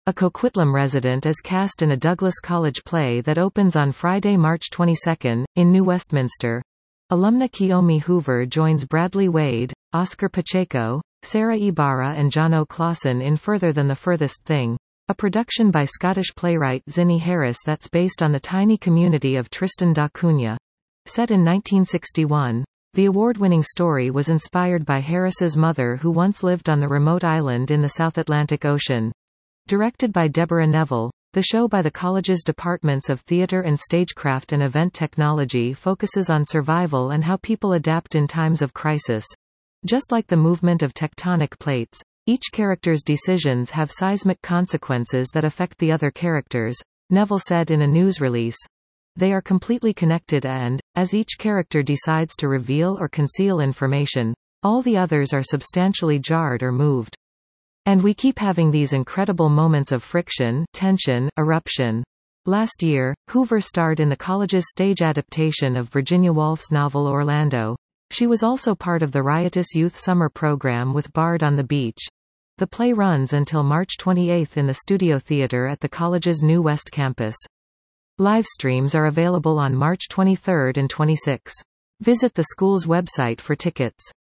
A Coquitlam resident is cast in a Douglas College play that opens on Friday, March 22, in New Westminster. Alumna Kiyomi Hoover joins Bradley Wade, Oscar Pacheco, Sarah Ibarra and Jono Clausen in Further Than the Furthest Thing, a production by Scottish playwright Zinnie Harris that's based on the tiny community of Tristan da Cunha. Set in 1961, the award-winning story was inspired by Harris's mother who once lived on the remote island in the South Atlantic Ocean. Directed by Deborah Neville, the show by the college's departments of theater and stagecraft and event technology focuses on survival and how people adapt in times of crisis. Just like the movement of tectonic plates, each character's decisions have seismic consequences that affect the other characters, Neville said in a news release. They are completely connected and, as each character decides to reveal or conceal information, all the others are substantially jarred or moved. And we keep having these incredible moments of friction, tension, eruption. Last year, Hoover starred in the college's stage adaptation of Virginia Woolf's novel Orlando. She was also part of the riotous youth summer program with Bard on the Beach. The play runs until March 28 in the Studio Theatre at the college's New West campus. Live streams are available on March 23 and 26. Visit the school's website for tickets.